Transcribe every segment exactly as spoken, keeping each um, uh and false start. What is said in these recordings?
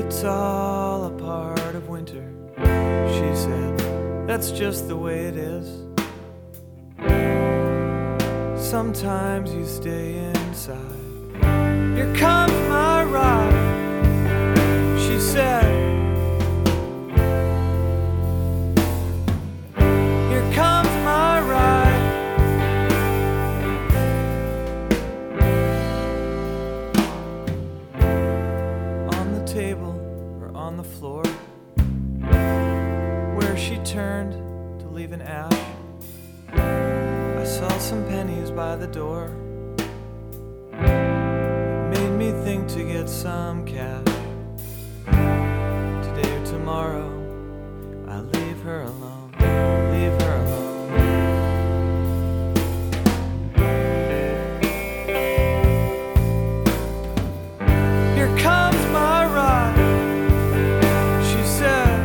It's all a part of winter, she said. That's just the way it is. Sometimes you stay inside. Here comes my ride, she said. Here comes my ride. On the table or on the floor, where she turned to leave an ash, I saw some pennies by the door. It made me think to get some cash. Today or tomorrow, I leave her alone, leave her alone. Here comes my ride, she said.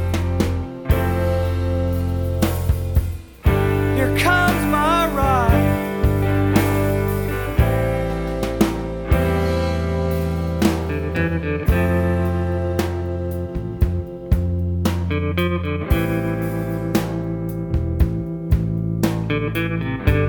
Here comes my ride. Thank you.